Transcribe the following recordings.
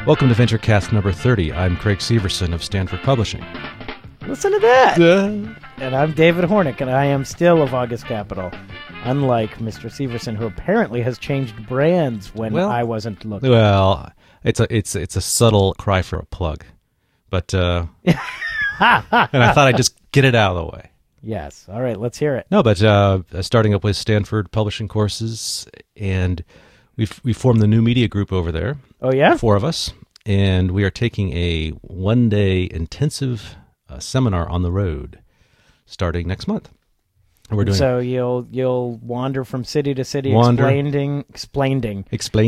Welcome to VentureCast number 30. I'm Craig Severson of Stanford Publishing. Listen to that! And I'm David Hornick, and I am still of August Capital, unlike Mr. Severson, who apparently has changed brands when I wasn't looking. Well, it's a subtle cry for a plug, but and I thought I'd just get it out of the way. Yes. All right, let's hear it. No, but starting up with Stanford Publishing courses, and we formed the new media group over there. Oh, yeah? 4 of us, and we are taking a one-day intensive seminar on the road starting next month. And we're doing so you'll wander from city to city, explaining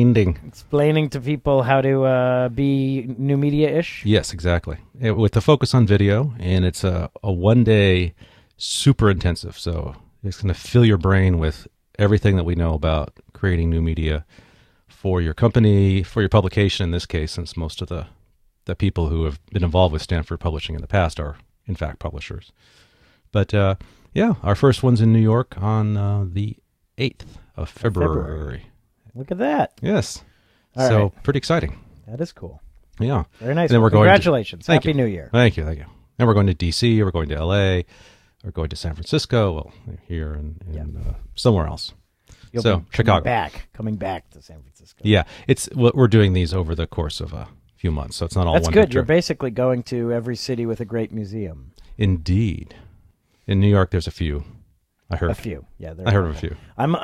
to people how to be new media-ish. Yes, exactly. With the focus on video, and it's a one-day super intensive. So it's going to fill your brain with everything that we know about creating new media for your company, for your publication in this case, since most of the people who have been involved with Stanford Publishing in the past are, in fact, publishers. But, yeah, our first one's in New York on the 8th of February. Look at that. Yes. All so right. Pretty exciting. That is cool. Yeah. Very nice. And then we're Congratulations. Thank Happy you. New Year. Thank you. And we're going to D.C., we're going to L.A., we're going to San Francisco, well, here and somewhere else. Chicago. Coming back to San Francisco. Yeah, we're doing these over the course of a few months, so it's not all That's one good. big trip. You're basically going to every city with a great museum. Indeed. In New York, there's a few. I heard a few. Yeah, I heard of a few.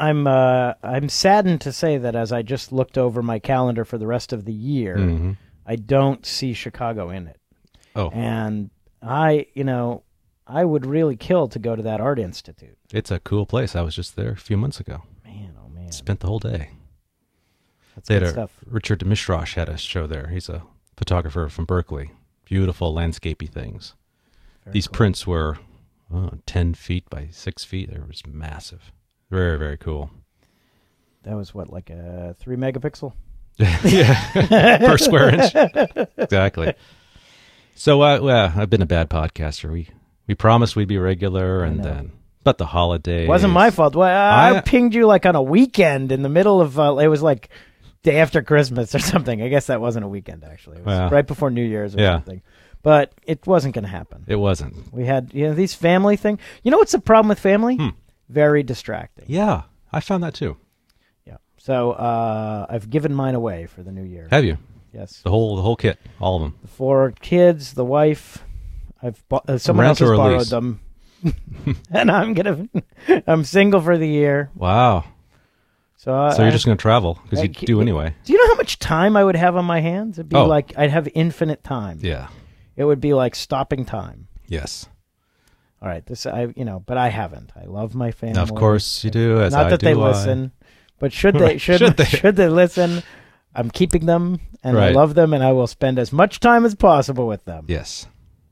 I'm saddened to say that as I just looked over my calendar for the rest of the year, I don't see Chicago in it. Oh, and I would really kill to go to that art institute. It's a cool place. I was just there a few months ago. Man, oh man! Spent the whole day. That's good stuff. Richard Mishrosh had a show there. He's a photographer from Berkeley. Beautiful landscapey things. These prints were 10 feet by 6 feet. They were just massive. Very, very cool. That was what, like a 3 megapixel? Yeah, per square inch. Exactly. So, I've been a bad podcaster. We promised we'd be regular, and then, but the holidays. Wasn't my fault. Well, I pinged you like on a weekend in the middle of, it was like day after Christmas or something. I guess that wasn't a weekend, actually. It was right before New Year's or something. But it wasn't going to happen. It wasn't. We had, these family thing. You know what's the problem with family? Very distracting. Yeah, I found that too. Yeah. So I've given mine away for the new year. Have you? Yes. The whole kit, all of them. The 4 kids, the wife. Someone else has borrowed them, and I'm single for the year. Wow. So you're just going to travel because you do anyway. Do you know how much time I would have on my hands? It'd be like I'd have infinite time. Yeah. It would be like stopping time. Yes. All right. But I haven't. I love my family. Now, of course you do. Not that they listen, but should they listen? I'm keeping them, and I love them, and I will spend as much time as possible with them. Yes.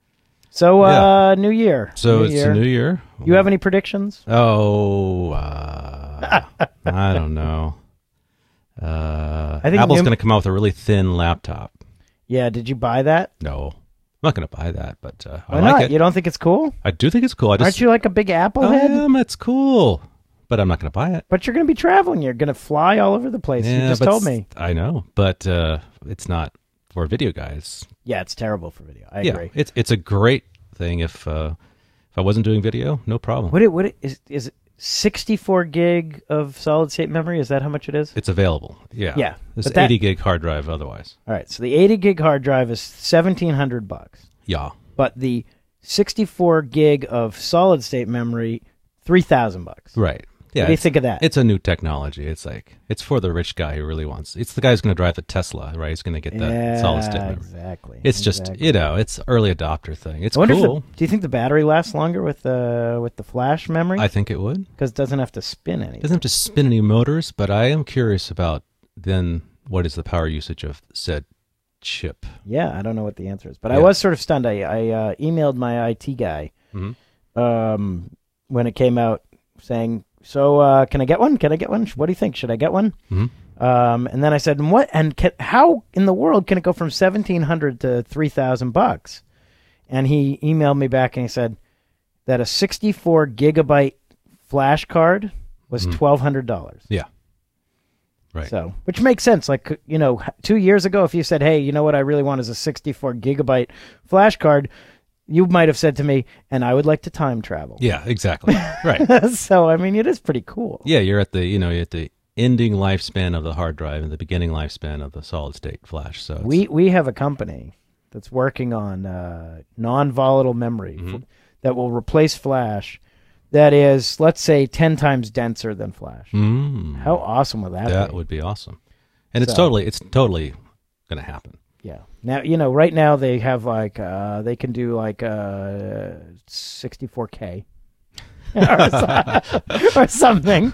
So, New Year. So it's a new year. You have any predictions? Oh, I don't know. I think Apple's going to come out with a really thin laptop. Yeah, did you buy that? No. I'm not going to buy that, but Why I like not? it. You don't think it's cool? I do think it's cool. Aren't you like a big Apple head? It's cool, but I'm not going to buy it. But you're going to be traveling. You're going to fly all over the place. You just told me. I know, but it's not for video guys. Yeah, it's terrible for video. I agree. It's a great thing if I wasn't doing video, no problem. What is it 64 gig of solid state memory? Is that how much it is? It's available. Yeah. Yeah. There's 80 gig hard drive otherwise. All right. So the 80 gig hard drive is $1,700. Yeah. But the 64 gig of solid state memory, $3,000. Right. Yeah. What do you think of that? It's a new technology. It's for the rich guy who really wants. It's the guy who's going to drive the Tesla, right? He's going to get that solid state memory. Exactly. It's just, it's early adopter thing. It's cool. Do you think the battery lasts longer with the flash memory? I think it would. Because it doesn't have to spin anything. It doesn't have to spin any motors, but I am curious about then what is the power usage of said chip. Yeah, I don't know what the answer is. But I was sort of stunned. I emailed my IT guy when it came out saying, so can I get one? Can I get one? What do you think? Should I get one? And then I said, what? And how in the world can it go from $1,700 to $3,000? And he emailed me back and he said that a 64 gigabyte flash card was $1,200. Yeah. Right. So, which makes sense. Like, 2 years ago, if you said, hey, you know what I really want is a 64 gigabyte flash card, you might have said to me, and I would like to time travel. Yeah, exactly. Right. So, I mean, it is pretty cool. Yeah, you're at the you're at the ending lifespan of the hard drive and the beginning lifespan of the solid state flash. So we have a company that's working on non-volatile memory that will replace flash that is, let's say, 10 times denser than flash. How awesome would that be? That would be awesome. And it's totally going to happen. Yeah. Now, right now they have they can do 64K or something,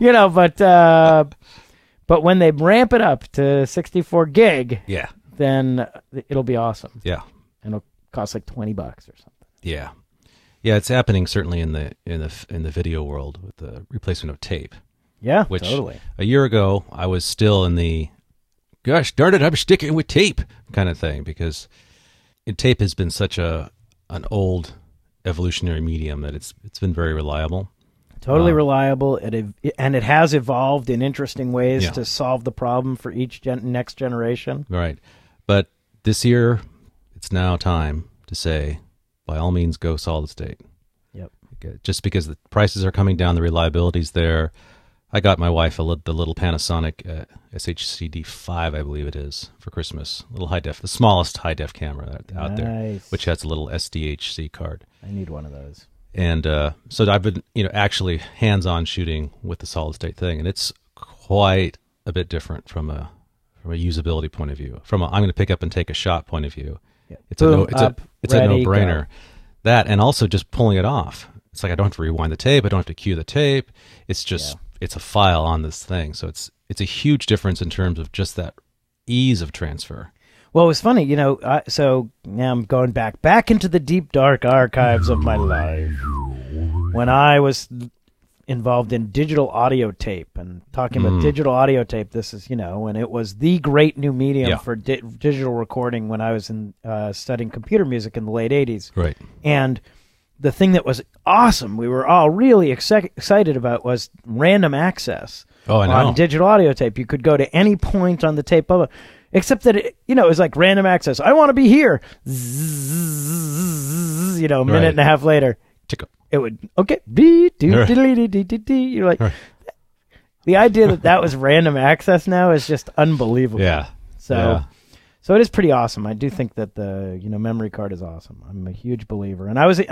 but when they ramp it up to 64 gig, Yeah. then it'll be awesome. Yeah. And it'll cost like $20 or something. Yeah. Yeah, it's happening certainly in the video world with the replacement of tape. Yeah, Which totally. a year ago I was still in the gosh darn it, I'm sticking with tape kind of thing, because tape has been such an old evolutionary medium that it's been very reliable. Totally reliable, and it has evolved in interesting ways to solve the problem for each next generation. Right. But this year, it's now time to say, by all means, go solid state. Yep. Just because the prices are coming down, the reliability's there. I got my wife the little Panasonic SHCD5, I believe it is, for Christmas. Little high def, the smallest high def camera out there, which has a little SDHC card. I need one of those. And so I've been, actually hands-on shooting with the solid state thing, and it's quite a bit different from a usability point of view. From I'm going to pick up and take a shot point of view, it's a no-brainer. Go. That, and also just pulling it off. It's like I don't have to rewind the tape. I don't have to cue the tape. It's just it's a file on this thing. So it's a huge difference in terms of just that ease of transfer. Well, it was funny, so now I'm going back into the deep, dark archives of my life. When I was involved in digital audio tape, and talking about digital audio tape, this is, when it was the great new medium for digital recording when I was studying computer music in the late 80s. Right. And the thing that was awesome, we were all really excited about, was random access on digital audio tape. You could go to any point on the tape of it. Except that, it was like random access. I want to be here. Zzz, a minute and a half later, it would, okay. You're like, the idea that was random access now is just unbelievable. Yeah. So it is pretty awesome. I do think that the, memory card is awesome. I'm a huge believer. And I was,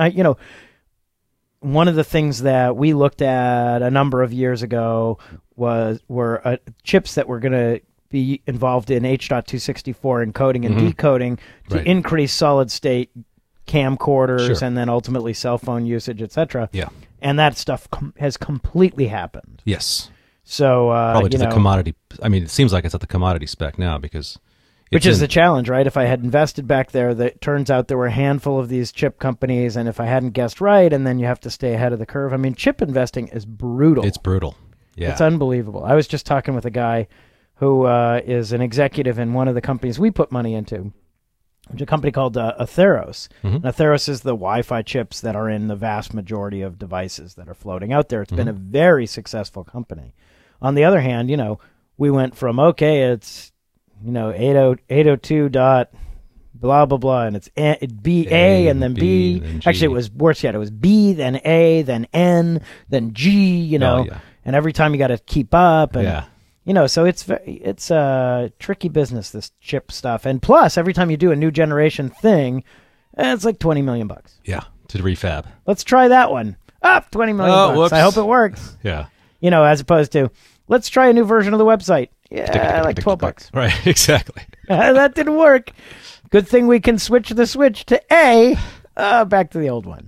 one of the things that we looked at a number of years ago were chips that were going to be involved in H.264 encoding and decoding to increase solid state camcorders and then ultimately cell phone usage, etc. Yeah. And that stuff has completely happened. Yes. So probably to the commodity. I mean, it seems like it's at the commodity spec now, because which is the challenge, right? If I had invested back there, it turns out there were a handful of these chip companies, and if I hadn't guessed right, and then you have to stay ahead of the curve. I mean, chip investing is brutal. It's brutal. Yeah. It's unbelievable. I was just talking with a guy who is an executive in one of the companies we put money into, which is a company called Atheros. And Atheros is the Wi-Fi chips that are in the vast majority of devices that are floating out there. It's been a very successful company. On the other hand, we went from, it's 802 dot blah blah blah, and it's B A and then B. Then actually, it was worse yet. It was B, then A, then N, then G. And every time you got to keep up. And, so it's a tricky business, this chip stuff. And plus, every time you do a new generation thing, it's like $20 million. Yeah, to refab. Let's try that one. Up $20 million. Whoops. I hope it works. Yeah. As opposed to, let's try a new version of the website. Yeah, like $12. Right, exactly. That didn't work. Good thing we can switch the switch to A, back to the old one.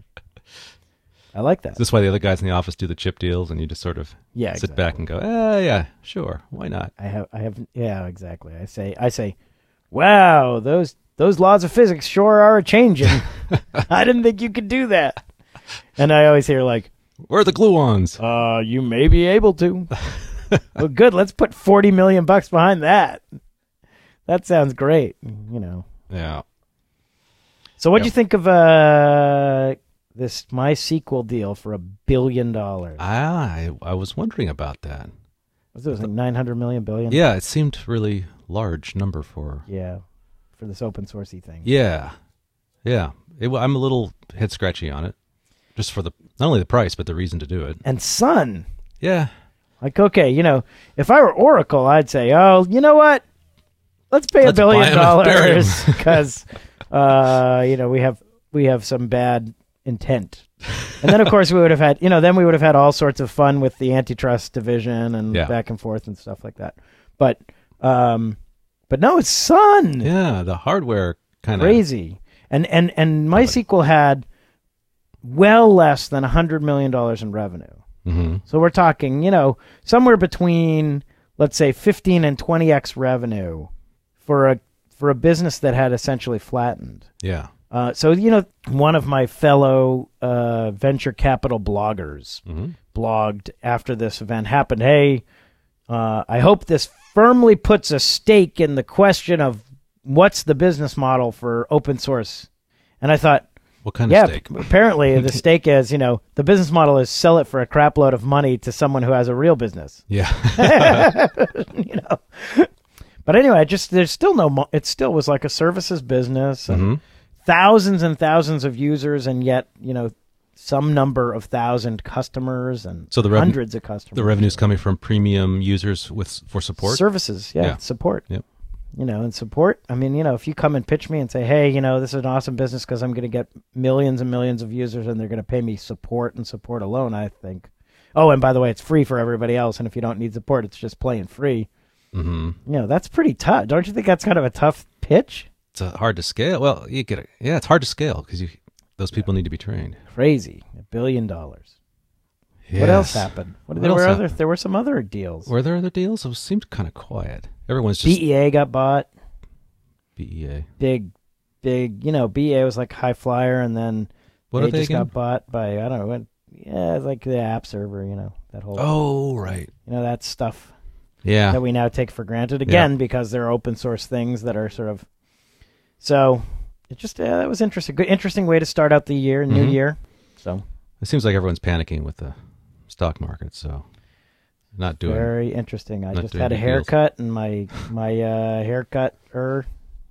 I like that. Is this why the other guys in the office do the chip deals, and you just sort of sit back and go, yeah, sure, why not? I have, yeah, exactly. I say, wow, those laws of physics sure are changing. I didn't think you could do that. And I always hear like, where are the gluons? You may be able to. Well, good. Let's put $40 million behind that. That sounds great. Yeah. So what'd you think of this MySQL deal for $1 billion? I was wondering about that. Was it like 900 million billion? Yeah, it seemed really large number for. Yeah, for this open sourcey thing. Yeah, yeah. I'm a little head scratchy on it, just for not only the price but the reason to do it. And Sun. Yeah. Like, okay, if I were Oracle, I'd say, oh, you know what? Let's pay $1 billion because, we have some bad intent. And then, of course, we would have had, then we would have had all sorts of fun with the antitrust division and back and forth and stuff like that. But no, it's Sun. Yeah, the hardware kind of crazy. And MySQL had well less than $100 million in revenue. Mm-hmm. So we're talking, somewhere between, let's say, 15 and 20x revenue for a business that had essentially flattened. Yeah. So one of my fellow venture capital bloggers blogged after this event happened. Hey, I hope this firmly puts a stake in the question of what's the business model for open source. And I thought, what kind of stake? Apparently the stake is, the business model is sell it for a crap load of money to someone who has a real business. Yeah. But anyway, there's still it still was like a services business and thousands and thousands of users, and yet, some number of thousand customers and hundreds of customers. The revenue's coming from premium users for support? Services, support. Yep. And support, I mean, if you come and pitch me and say, hey, this is an awesome business because I'm going to get millions and millions of users and they're going to pay me support and support alone, I think. Oh, and by the way, it's free for everybody else. And if you don't need support, it's just plain free. Mm-hmm. That's pretty tough. Don't you think that's kind of a tough pitch? It's hard to scale. Well, it's hard to scale because those people need to be trained. Crazy. $1 billion. Yes. What else happened? There were some other deals. Were there other deals? It seemed kind of quiet. Everyone's just... BEA got bought. BEA. Big, BEA was like high flyer, and then they just again? got bought by, I don't know, it's like the app server, that whole... Oh, right. That stuff. Yeah. That we now take for granted, again, because they're open source things that are sort of... So, it just, that was interesting. Good, interesting way to start out the year, new year. So... It seems like everyone's panicking with the stock market, so not doing... Very interesting. I just had a haircut, and my haircuttress.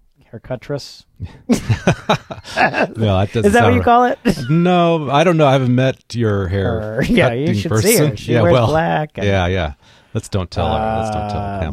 No, is that what you call it? No, I don't know. I haven't met your hair. Yeah, you should person. see her. She wears black. Yeah. Let's don't tell her. Let's don't tell Pamela.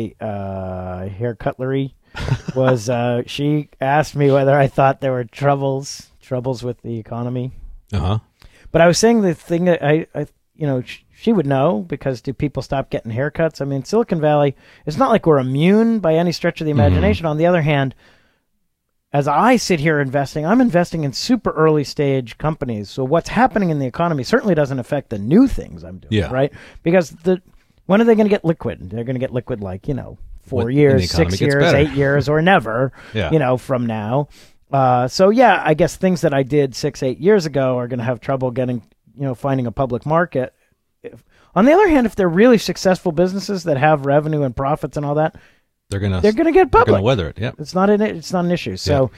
My hair cutlery was. She asked me whether I thought there were troubles with the economy. But I was saying the thing that I she would know, because do people stop getting haircuts? I mean, Silicon Valley, it's not like we're immune by any stretch of the imagination. On the other hand, as I sit here investing, I'm investing in super early stage companies. So what's happening in the economy certainly doesn't affect the new things I'm doing, right? Because when are they going to get liquid? They're going to get liquid like, 4 years, 6 years, 8 years, or never, from now. So yeah, I guess things that I did 6-8 years ago are going to have trouble getting, finding a public market. On the other hand, if they're really successful businesses that have revenue and profits and all that, they're going to get public. They're going to weather it. Yeah, it's not an issue. So,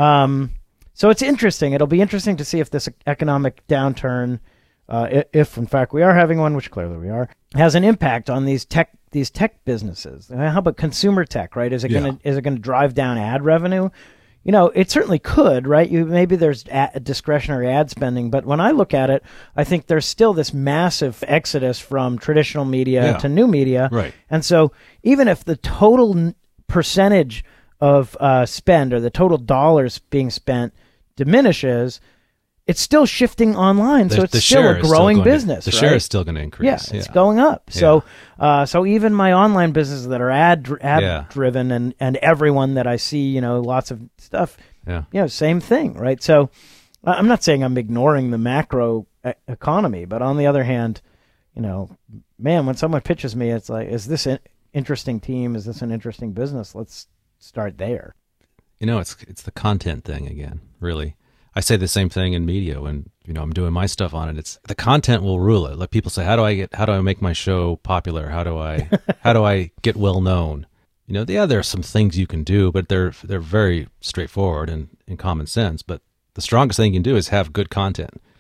so it's interesting. It'll be interesting to see if this economic downturn, if in fact we are having one, which clearly we are, has an impact on these tech businesses. How about consumer tech? Right? Is it going to drive down ad revenue? It certainly could, right? Maybe there's discretionary ad spending, but when I look at it, I think there's still this massive exodus from traditional media to new media. Right. And so even if the total percentage of spend, or the total dollars being spent, diminishes, it's still shifting online, so it's still a growing business. The share is still going to increase. Yeah, it's going up. Yeah. So even my online businesses that are ad driven, and everyone that I see, lots of stuff, same thing, right? So I'm not saying I'm ignoring the macro economy, but on the other hand, man, when someone pitches me, it's like, is this an interesting team? Is this an interesting business? Let's start there. It's the content thing again, really. I say the same thing in media when I'm doing my stuff on it. It's the content will rule it. Like people say, how do I make my show popular? How do I get well known? There are some things you can do, but they're very straightforward and in common sense. But the strongest thing you can do is have good content.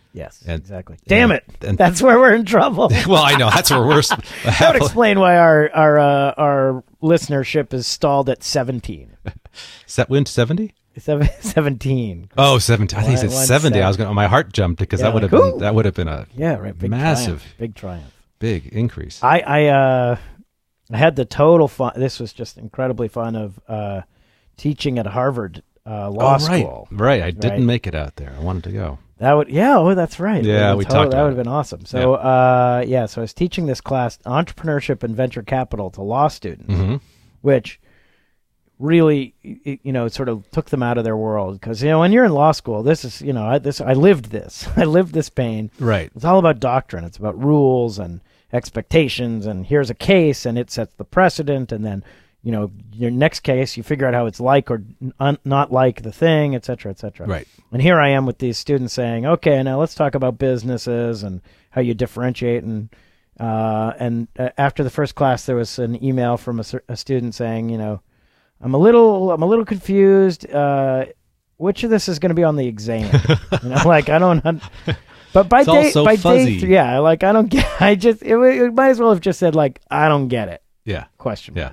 Yes, And- exactly. Damn it! and- That's where we're in trouble. Well, I know that's where we're. That would explain why our listenership is stalled at 17. Win 70? 17. Oh, 70. I think he said One 70. I was going. My heart jumped because Yeah, that would have like, been ooh. that would have been a Yeah, right. Big massive, triumph. Big triumph. big increase. I had the total fun. This was just incredibly fun of teaching at Harvard law school. Right. I didn't Right. make it out there. I wanted to go. That would, yeah. Oh, that's right. Yeah, we talked That about would have been awesome. So, so I was teaching this class, entrepreneurship and venture capital, to law students, Mm-hmm. which really, sort of took them out of their world. Because when you're in law school, this is, I lived this. I lived this pain. Right. It's all about doctrine. It's about rules and expectations. And here's a case, and it sets the precedent. And then, your next case, you figure out how it's like or not like the thing, et cetera, et cetera. Right. And here I am with these students saying, okay, now let's talk about businesses and how you differentiate. And after the first class, there was an email from a student saying, I'm a little confused. Which of this is going to be on the exam? I don't. But by It's all day so by fuzzy. day 3, I don't get. It might as well have just said I don't get it. Yeah. Question Yeah. mark.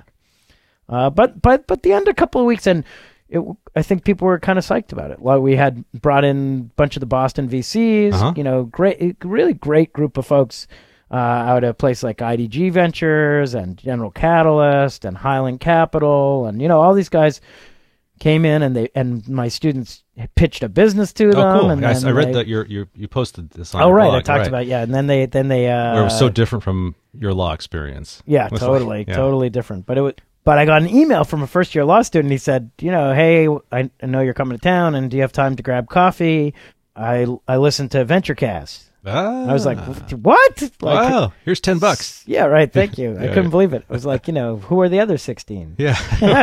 But the end, a couple of weeks, and I think people were kind of psyched about it. Like we had brought in a bunch of the Boston VCs, Uh-huh. really great group of folks out of a place like IDG Ventures and General Catalyst and Highland Capital, and all these guys came in, and my students pitched a business to them. Oh, cool. And I then read they- that you posted this on Oh, your right, blog, I talked right. about and then they Where it was so different from your law experience. Yeah, It was totally, like- yeah. totally different. But I got an email from a first-year law student. He said, hey, I know you're coming to town, and do you have time to grab coffee? I listened to VentureCast. I was like, what? Wow, here's $10. Yeah, right. Thank you. I Yeah, couldn't yeah. believe it. I was like, who are the other 16? Yeah.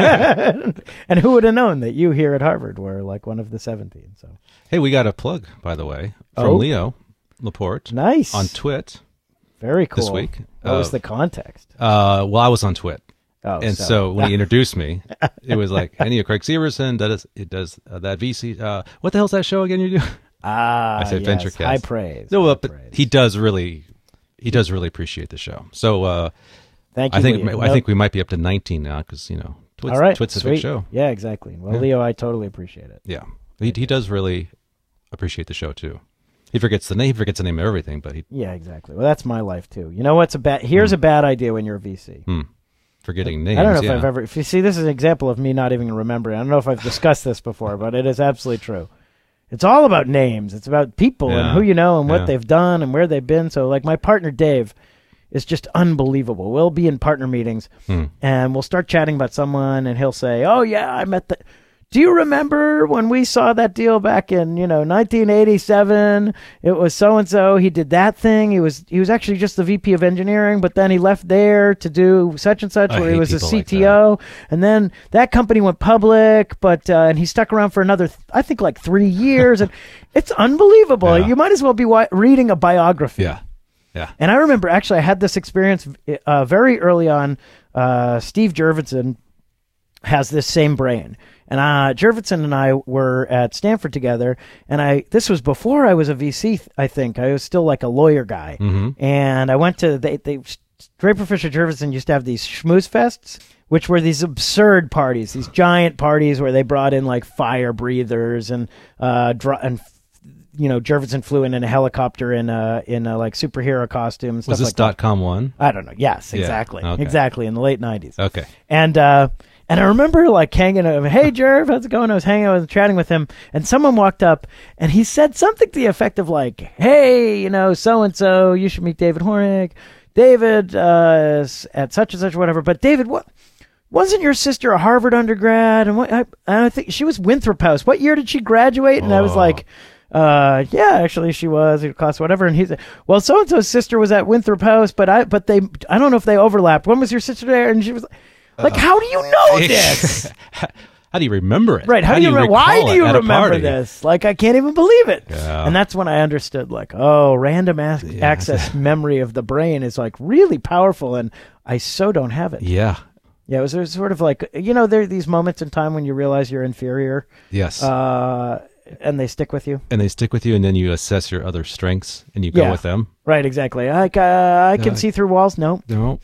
And who would have known that you here at Harvard were like one of the 17? So Hey, we got a plug, by the way, from Oh. Leo Laporte nice. on Twit Very cool. this week. What was the context? Well, I was on Twit. Oh, And so when he introduced me, it was like, I knew Craig Severson, it does that VC. What the hell's that show again you do? I said yes, VentureCast. high praise. No, high but praise. he does really appreciate the show. So Thank you. I think Leo. I think we might be up to 19 now because Twit's, All right, Twit's a sweet. big show. Yeah, exactly. Well, Yeah. Leo, I totally appreciate it. Yeah, he does really appreciate the show too. He forgets the name. He forgets the name of everything, but Yeah, exactly. Well, that's my life too. You know what's a bad? Here's a bad idea when you're a VC. forgetting names. I don't know if yeah. I've ever. If you see, this is an example of me not even remembering. I don't know if I've discussed this before, but it is absolutely true. It's all about names. It's about people and Yeah. who you know and what Yeah. they've done and where they've been. So, like my partner Dave is just unbelievable. We'll be in partner meetings and we'll start chatting about someone, and he'll say, "Oh yeah, I met the." Do you remember when we saw that deal back in 1987? It was so and so. He did that thing. He was actually just the VP of engineering, but then he left there to do such and such, I where he hate was a people like CTO, and then that company went public. But and he stuck around for another, I think, like 3 years, and it's unbelievable. Yeah. You might as well be reading a biography. Yeah, yeah. And I remember actually I had this experience very early on. Steve Jurvetson has this same brain. And Jurvetson and I were at Stanford together, and this was before I was a VC, I think. I was still like a lawyer guy. And I went to, Draper Fisher Jurvetson used to have these schmooze fests, which were these absurd parties, these giant parties where they brought in like fire breathers and Jurvetson flew in a helicopter in like superhero costumes. Was stuff this like that. .com one? I don't know. Yes, Yeah, exactly. okay. Exactly, in the late 90s. Okay. And I remember like hanging out, hey Jerv, how's it going? I was hanging out and chatting with him, and someone walked up and he said something to the effect of like, hey, so-and-so, you should meet David Hornig. David at such and such, whatever. But David, what wasn't your sister a Harvard undergrad? And I think she was Winthrop House. What year did she graduate? And I was like, yeah, actually she was. It cost whatever. And he said, well, so-and-so's sister was at Winthrop House, but I don't know if they overlapped. When was your sister there? And she was like, how do you know this? How do you remember it? Right. How do you remember? Why recall do it you at a remember party? this? Like, I can't even believe it. Yeah. And that's when I understood, like, random access memory of the brain is like really powerful, and I so don't have it. Yeah. Yeah, it was sort of like, there are these moments in time when you realize you're inferior. Yes. And they stick with you? And they stick with you, and then you assess your other strengths, and you go with them. Right, exactly. I can see through walls? No. No.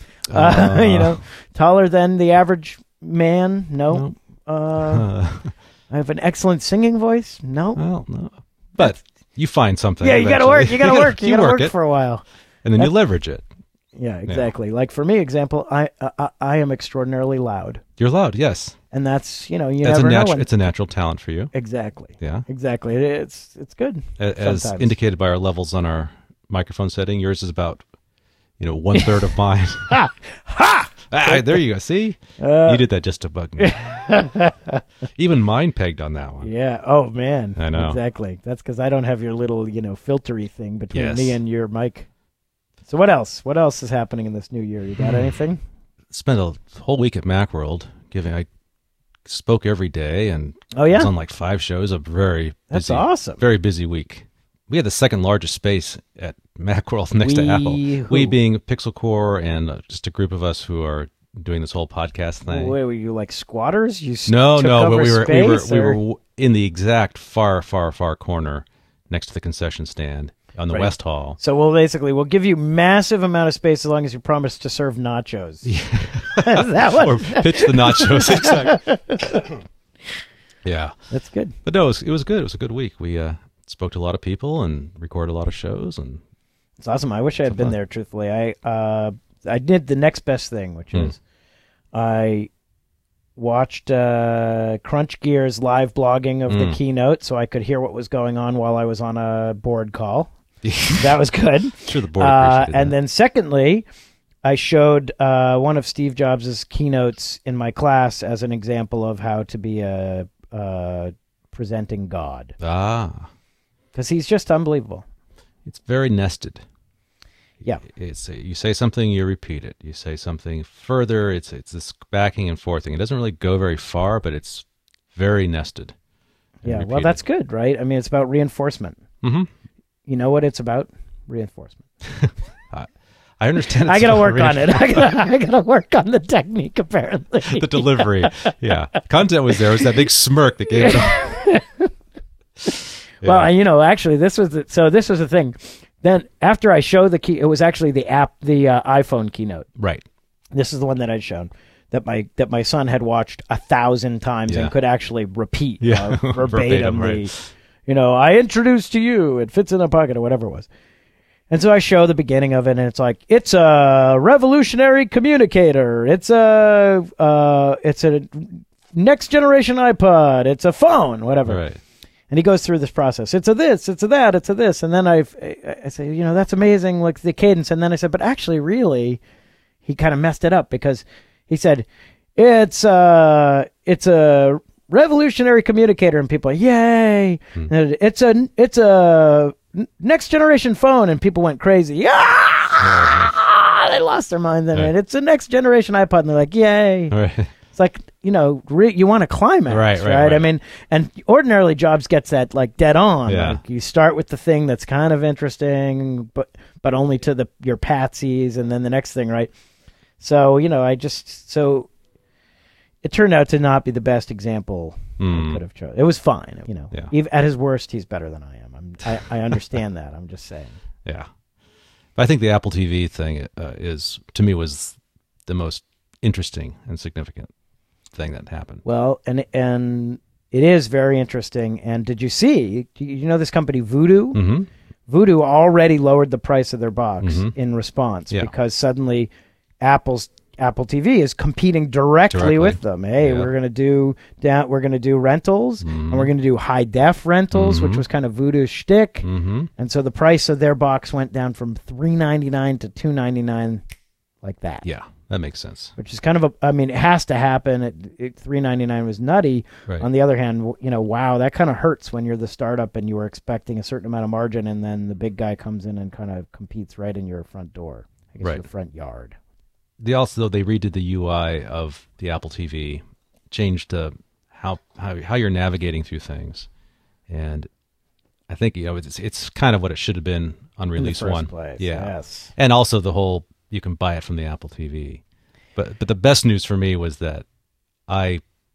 Taller than the average man? No. I have an excellent singing voice? No. Well, no. But you find something. Yeah, you got to work. You got to work. You got to work for a while. And then you leverage it. Yeah, exactly. Yeah. Like for me, example, I am extraordinarily loud. You're loud, yes. And that's, never know when... It's a natural talent for you. Exactly. Yeah. Exactly. It's good. As indicated by our levels on our microphone setting, yours is about, 1/3 of mine. Ha! Ha! There you go. See? You did that just to bug me. Even mine pegged on that one. Yeah. Oh, man. I know. Exactly. That's because I don't have your little, filtery thing between me and your mic. So what else? What else is happening in this new year? You got anything? Spent a whole week at Macworld I spoke every day and was on like 5 shows. That's awesome. Very busy week. We had the second largest space at Macworld next to Apple. We being Pixel Core and just a group of us who are doing this whole podcast thing. Wait, were you like squatters? No, but we were in the exact far corner next to the concession stand on the West Hall. So we'll give you massive amount of space as long as you promise to serve nachos. Yeah. Is that one? Or pitch the nachos. Exactly. Yeah. That's good. But no, it was good. It was a good week. We spoke to a lot of people and recorded a lot of shows. And it's awesome. I wish I had been there, truthfully. I did the next best thing, which is I watched Crunch Gear's live blogging of the keynote so I could hear what was going on while I was on a board call. That was good. Sure, the board appreciated and then secondly, I showed one of Steve Jobs' keynotes in my class as an example of how to be a presenting God. Because he's just unbelievable. It's very nested. Yeah. You say something, you repeat it. You say something further, it's this backing and forthing. It doesn't really go very far, but it's very nested. Yeah, well, that's good, right? I mean, it's about reinforcement. Mm-hmm. You know what it's about? Reinforcement. I understand. I got to work on it. I got to work on the technique, apparently. The delivery. Yeah. Content was there. It was that big smirk that gave it. Yeah. Well, actually, this was the thing. Then after I showed the key, it was actually the iPhone keynote. Right. This is the one that I'd shown that my son had watched 1,000 times and could actually repeat verbatim. Right. I introduced to you. It fits in a pocket or whatever it was. And so I show the beginning of it, and it's like, it's a revolutionary communicator. It's a next generation iPod. It's a phone, whatever. Right. And he goes through this process. It's a this, it's a that, it's a this. And then I say, that's amazing, like the cadence. And then I said, but actually, really, he kind of messed it up because he said, it's a revolutionary communicator. And people are, yay. And it's a next generation phone. And people went crazy. Yeah! They lost their mind then. Right. It's a next generation iPod. And they're like, yay. Right. It's like, you want to climax, right? I mean, and ordinarily Jobs gets that like dead on. Yeah. Like you start with the thing that's kind of interesting, but only to your patsies, and then the next thing, right? So, it turned out to not be the best example I could have chosen. It was fine, Yeah. Even at his worst, he's better than I am. I understand that. I'm just saying. Yeah. But I think the Apple TV thing to me was the most interesting and significant thing that happened. Well, and it is very interesting. And did you see, this company Voodoo? Mm-hmm. Voodoo already lowered the price of their box in response because suddenly Apple TV is competing directly with them. Hey, we're going to do rentals and we're going to do high def rentals, which was kind of Voodoo's shtick. Mm-hmm. And so the price of their box went down from $399 to $299 like that. Yeah. That makes sense. Which is kind of it has to happen. $399 was nutty. Right. On the other hand, wow, that kind of hurts when you're the startup and you were expecting a certain amount of margin, and then the big guy comes in and kind of competes right in your front door, your front yard. They redid the UI of the Apple TV, changed how you're navigating through things, and I think it's kind of what it should have been on release one. Place. Yeah. Yes. And also the whole. You can buy it from the Apple TV. But the best news for me was that I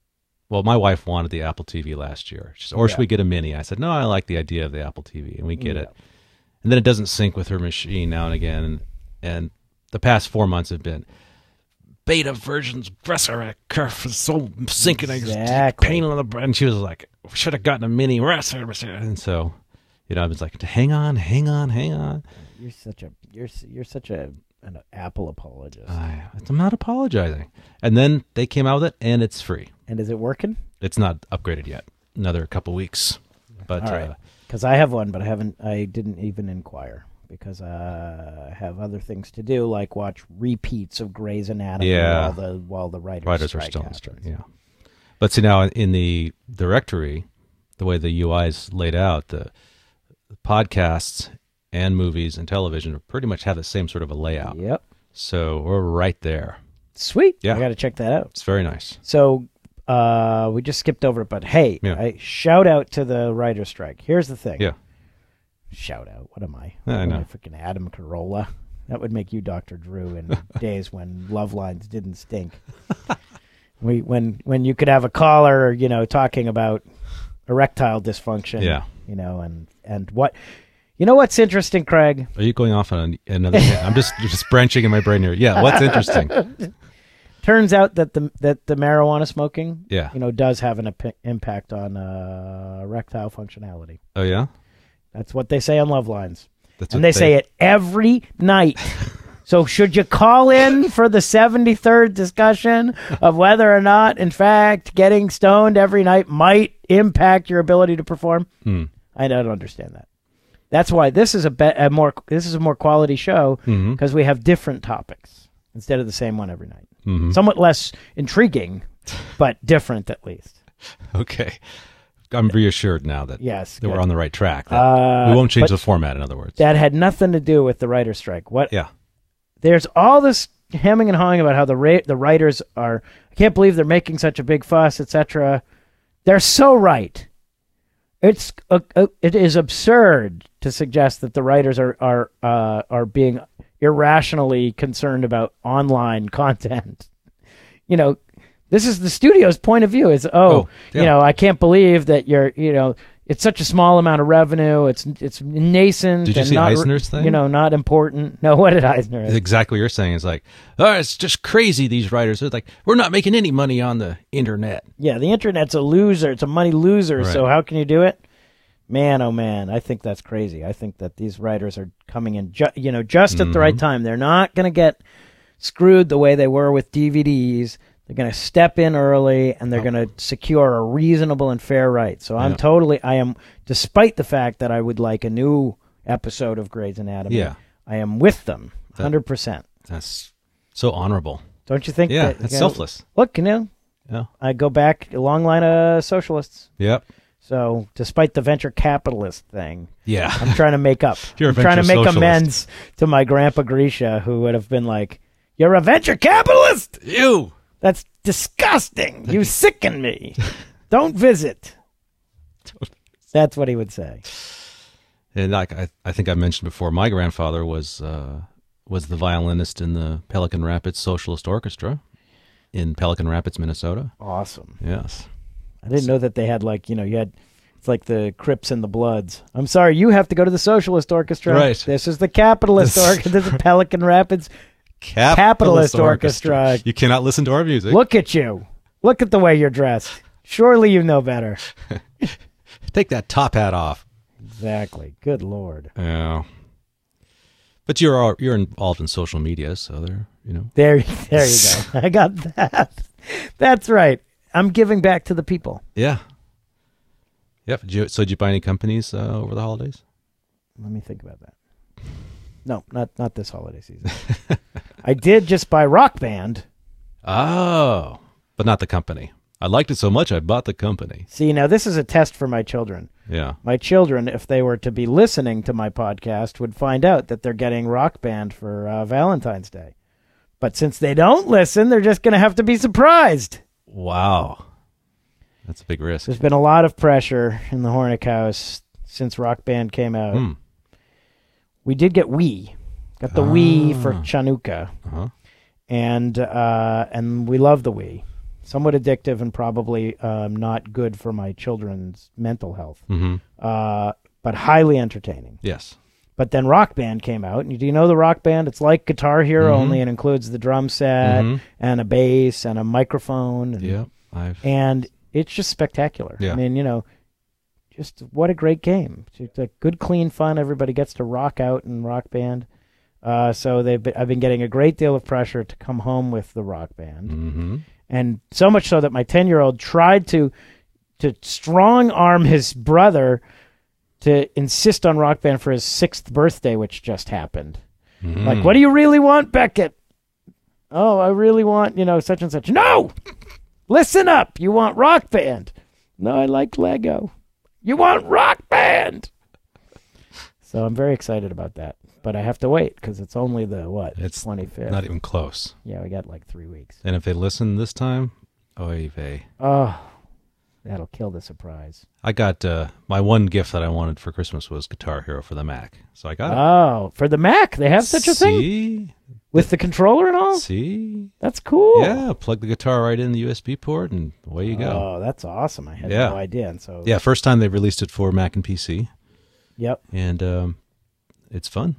well, my wife wanted the Apple TV last year. She said, or should we get a mini? I said, no, I like the idea of the Apple TV, and we get it. And then it doesn't sync with her machine now and again. And the past 4 months have been beta versions, curve is so syncing. Exactly. Pain on the, and she was like, should have gotten a mini. And so, I was like, hang on. You're such an Apple apologist. I'm not apologizing. And then they came out with it, and it's free. And is it working? It's not upgraded yet. Another couple weeks. But all right. Because I have one, but I didn't even inquire because I have other things to do, like watch repeats of Grey's Anatomy while the writers are still on happens. strike. Yeah. But see, now in the directory, the way the UI is laid out, the podcasts and movies and television pretty much have the same sort of a layout. Yep. So we're right there. Sweet. Yeah. I got to check that out. It's very nice. So we just skipped over it, but hey, shout out to the writer's strike. Here's the thing. Yeah. Shout out. What am I? I know. Freaking Adam Carolla. That would make you Dr. Drew in days when love lines didn't stink. When you could have a caller, talking about erectile dysfunction. Yeah. And what. You know what's interesting, Craig? Are you going off on another? I'm just branching in my brain here. Yeah, what's interesting? Turns out that the marijuana smoking, yeah, does have an impact on erectile functionality. Oh yeah, that's what they say on Love Lines, and they say it every night. So should you call in for the 73rd discussion of whether or not, in fact, getting stoned every night might impact your ability to perform? I don't understand that. That's why this is a more quality show because we have different topics instead of the same one every night. Mm-hmm. Somewhat less intriguing, but different at least. Okay, I'm reassured now that that we're on the right track. We won't change the format. In other words, that had nothing to do with the writer's strike. Yeah, there's all this hemming and hawing about how the writers are. I can't believe they're making such a big fuss, etc. They're so right. It is absurd to suggest that the writers are being irrationally concerned about online content. This is the studio's point of view. Is I can't believe that it's such a small amount of revenue. It's nascent. Did you see Eisner's thing? Not important. No, what did Eisner? Exactly what you're saying. It's like, it's just crazy. These writers are like, we're not making any money on the internet. Yeah, the internet's a loser. It's a money loser. Right. So how can you do it? Man, oh man, I think that's crazy. I think that these writers are coming in just at the right time. They're not going to get screwed the way they were with DVDs. They're going to step in early, and they're going to secure a reasonable and fair right. So I am, despite the fact that I would like a new episode of Grey's Anatomy, I am with them 100%. That's so honorable. Don't you think? Yeah, it's selfless. Look, I go back a long line of socialists. Yep. So, despite the venture capitalist thing, I'm trying to make up. I'm trying to make socialist. Amends to my grandpa Grisha, who would have been like, "You're a venture capitalist? You! That's disgusting. You sicken me. Don't visit." That's what he would say. And like I think I mentioned before, my grandfather was the violinist in the Pelican Rapids Socialist Orchestra in Pelican Rapids, Minnesota. Awesome. Yes. I didn't know that they had it's like the Crips and the Bloods. I'm sorry, you have to go to the Socialist Orchestra. Right. This is the Capitalist Orchestra. This is Pelican Rapids Capitalist Orchestra. You cannot listen to our music. Look at you. Look at the way you're dressed. Surely you know better. Take that top hat off. Exactly. Good Lord. Yeah. But you're involved in social media, so There you go. I got that. That's right. I'm giving back to the people. Yeah. Yep. Did you buy any companies over the holidays? Let me think about that. No, not this holiday season. I did just buy Rock Band. Oh, but not the company. I liked it so much I bought the company. See, now this is a test for my children. Yeah. My children, if they were to be listening to my podcast, would find out that they're getting Rock Band for Valentine's Day. But since they don't listen, they're just going to have to be surprised. Wow. That's a big risk. There's been a lot of pressure in the Hornick house since Rock Band came out. We did get Wii. Got the Wii for Chanukah. Uh-huh. And we love the Wii. somewhat addictive and probably not good for my children's mental health, but highly entertaining. Yes. But then Rock Band came out, and do you know the Rock Band? It's like Guitar Hero, only it includes the drum set and a bass and a microphone. And it's just spectacular. Yeah. I mean, just what a great game. It's a good, clean fun. Everybody gets to rock out in Rock Band. So I've been getting a great deal of pressure to come home with the Rock Band. And so much so that my 10-year-old tried to strong-arm his brother to insist on Rock Band for his 6th birthday, which just happened. Like, what do you really want, Beckett? Oh, I really want, such and such. No! Listen up! You want Rock Band. No, I like Lego. You want Rock Band! So I'm very excited about that. But I have to wait, because it's only the, It's 25th. not even close. Yeah, we got like 3 weeks. And if they listen this time, oy vey. Oh, that'll kill the surprise. I got my one gift that I wanted for Christmas was Guitar Hero for the Mac. So I got it. Oh, for the Mac, they have such a thing? See? With the controller and all? See? That's cool. Yeah, plug the guitar right in the USB port and away you go. Oh, that's awesome. I had no idea. And so yeah, first time they released it for Mac and PC. Yep. And it's fun.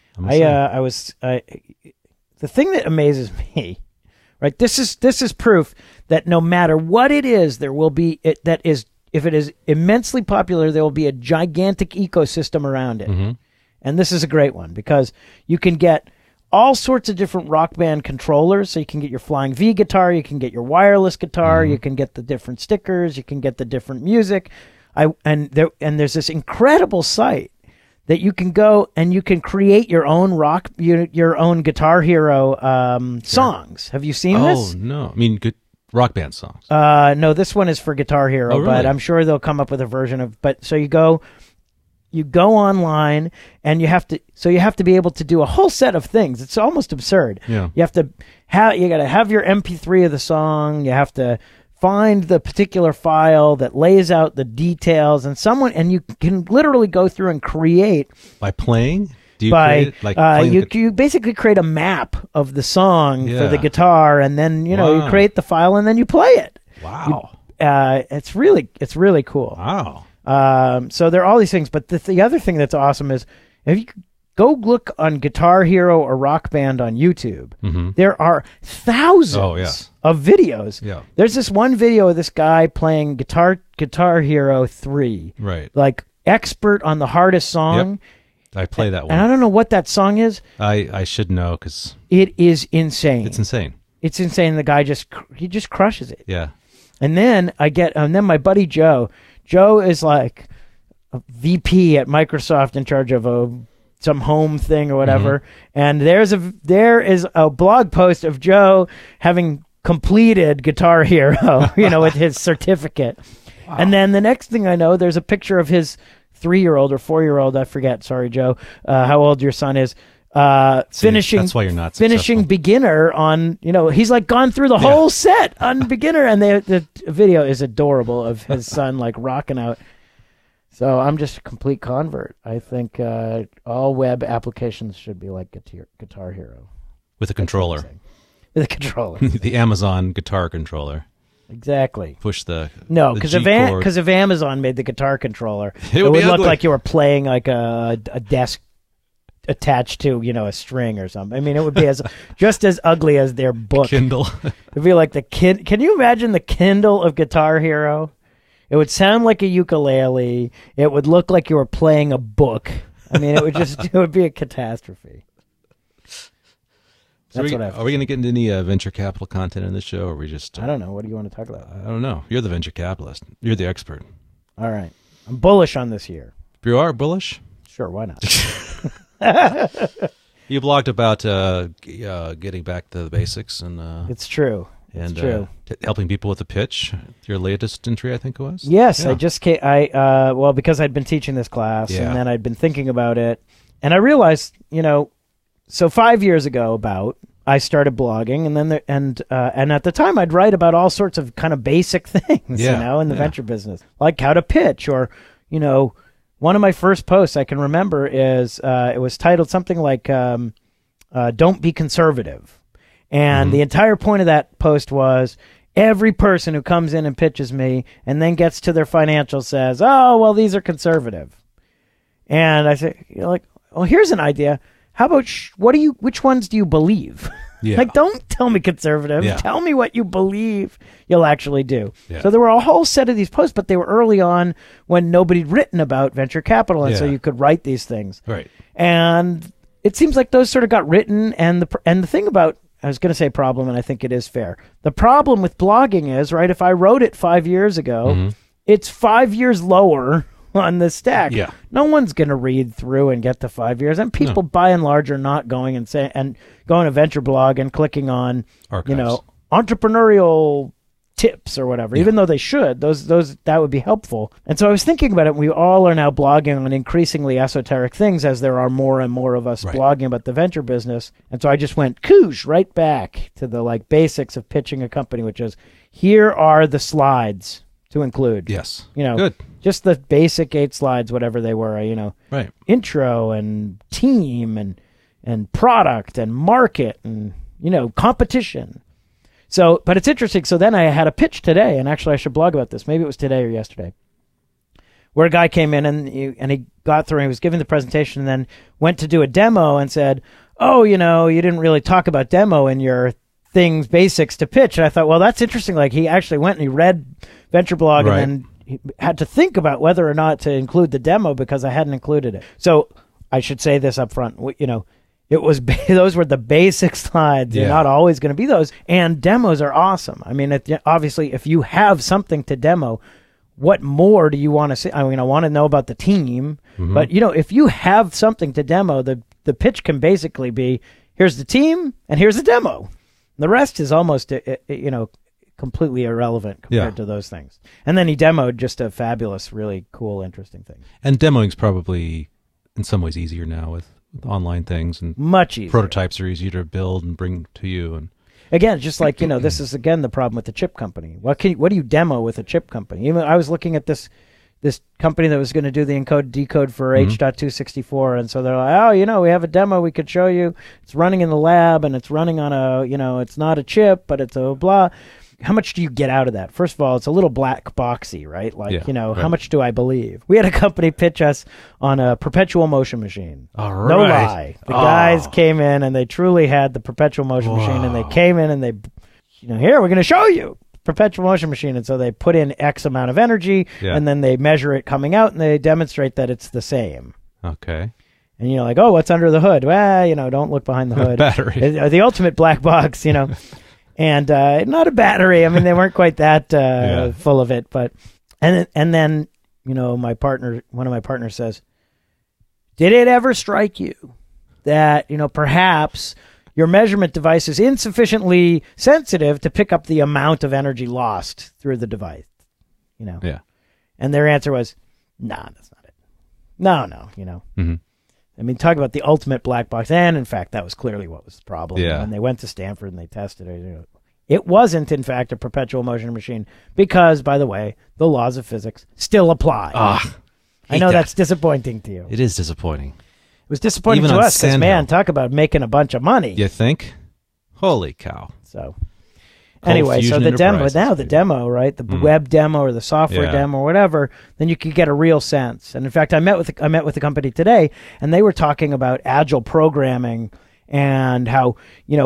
The thing that amazes me, right? This is proof that no matter what it is, there will be if it is immensely popular, there will be a gigantic ecosystem around it. And this is a great one because you can get all sorts of different Rock Band controllers. So you can get your Flying V guitar, you can get your wireless guitar, you can get the different stickers, you can get the different music. And there's this incredible site that you can go and you can create your own your own Guitar Hero songs. Have you seen this? Oh, no. I mean, good Rock Band songs. No, this one is for Guitar Hero, really? But I'm sure they'll come up with a version of. But so you go online and you have to be able to do a whole set of things. It's almost absurd. Yeah. You got to have your MP3 of the song. You have to find the particular file that lays out the details, and you can literally go through and create by playing. Do you create it, like you basically create a map of the song for the Yeah. guitar, and then you create the file and then you play it. Wow. It's really cool. Wow. So there are all these things, but the other thing that's awesome is if you go look on Guitar Hero or Rock Band on YouTube, there are thousands of videos. Yeah. There's this one video of this guy playing Guitar Hero 3. Right. Like expert on the hardest song. Yep. I play that one. And I don't know what that song is. I should know because it is insane. it's insane. It's insane. The guy just crushes it. Yeah. And then my buddy Joe is like a VP at Microsoft in charge of some home thing or whatever. And there is a blog post of Joe having completed Guitar Hero, with his certificate. Wow. And then the next thing I know, there's a picture of his 3-year-old or 4-year-old, I forget, sorry, Joe, how old your son is, finishing. That's why you're not finishing successful. Beginner on, he's like gone through the whole set on Beginner, and the video is adorable of his son like rocking out. So I'm just a complete convert. I think all web applications should be like Guitar Hero. With a controller. With a controller. The Amazon guitar controller. Exactly. Push the because G-chord. if Amazon made the guitar controller, It it would would be look ugly. like you were playing like a desk attached to a string or something. I mean, it would be just as ugly as their book. Kindle. It'd be like the kid. Can you imagine the Kindle of Guitar Hero? It would sound like a ukulele. It would look like you were playing a book. I mean, it would be a catastrophe. Are we going to get into any venture capital content in this show, or are we just? I don't know. What do you want to talk about? I don't know. You're the venture capitalist. You're the expert. All right. I'm bullish on this year. You are bullish? Sure, why not? You blogged about getting back to the basics and It's true. It's true. Helping people with the pitch. Your latest entry, I think it was. Yes, Yeah. I just came. Because I'd been teaching this class, Yeah. and then I'd been thinking about it, and I realized, so 5 years ago, I started blogging, and then and at the time I'd write about all sorts of kind of basic things, in the venture business, like how to pitch, or one of my first posts I can remember is it was titled something like "Don't be conservative," and the entire point of that post was Every person who comes in and pitches me and then gets to their financials says, oh, well, these are conservative. And I say, like, well, here's an idea. How about which ones do you believe? Yeah. Like, don't tell me conservative. Yeah. Tell me what you believe you'll actually do. Yeah. So there were a whole set of these posts, but they were early on when nobody'd written about venture capital, and so you could write these things. Right. And it seems like those sort of got written, and the thing about, I was going to say problem, and I think it is fair. The problem with blogging is, right, if I wrote it 5 years ago, it's 5 years lower on the stack. Yeah. No one's going to read through and get to 5 years. And people, by and large, are not going and going to Venture Blog and clicking on, Archives. entrepreneurial tips or whatever, even though they should. Those that would be helpful. And so I was thinking about it. We all are now blogging on increasingly esoteric things as there are more and more of us blogging about the venture business. And so I just went right back to the basics of pitching a company, which is, here are the slides to include. Yes. Good. Just the basic 8 slides, whatever they were, right. Intro and team and product and market and, competition. So, but it's interesting. So then I had a pitch today, and actually I should blog about this. Maybe it was today or yesterday, where a guy came in and he got through and he was giving the presentation and then went to do a demo and said, oh, you didn't really talk about demo in your things, basics to pitch. And I thought, well, that's interesting. Like, he actually went and he read Venture Blog and then he had to think about whether or not to include the demo because I hadn't included it. So I should say this up front, it was those were the basic slides. They're not always going to be those. And demos are awesome. I mean, obviously, if you have something to demo, what more do you want to see? I mean, I want to know about the team. But, if you have something to demo, the pitch can basically be, here's the team and here's the demo. The rest is almost, completely irrelevant compared to those things. And then he demoed just a fabulous, really cool, interesting thing. And demoing's probably in some ways easier now with online things, and much easier. Prototypes are easier to build and bring to you. And again, just like, this is again the problem with the chip company. What do you demo with a chip company? Even I was looking at this company that was going to do the encode decode for H.264, and so they're like, oh, we have a demo we could show you. It's running in the lab, and it's running on a, it's not a chip, but it's a blah. How much do you get out of that? First of all, it's a little black boxy, right? Like, how much do I believe? We had a company pitch us on a perpetual motion machine. All right. No lie. The guys came in and they truly had the perpetual motion machine, and they came in and they, here, we're going to show you perpetual motion machine. And so they put in X amount of energy and then they measure it coming out and they demonstrate that it's the same. Okay. And you're like, oh, what's under the hood? Well, don't look behind the hood. Battery. The ultimate black box, And not a battery. I mean, they weren't quite that full of it, but and then one of my partners says, "Did it ever strike you that perhaps your measurement device is insufficiently sensitive to pick up the amount of energy lost through the device?" Yeah. And their answer was, "Nah, that's not it. No. I mean, talk about the ultimate black box. And, in fact, that was clearly what was the problem. Yeah. When they went to Stanford and they tested it, it wasn't, in fact, a perpetual motion machine because, by the way, the laws of physics still apply. I know that's disappointing to you. It is disappointing. It was disappointing Even to on us because, man, talk about making a bunch of money. You think? Holy cow. So, anyway, so the demo, right? The web demo or the software demo or whatever, then you could get a real sense. And in fact, I met with the company today, and they were talking about agile programming and how,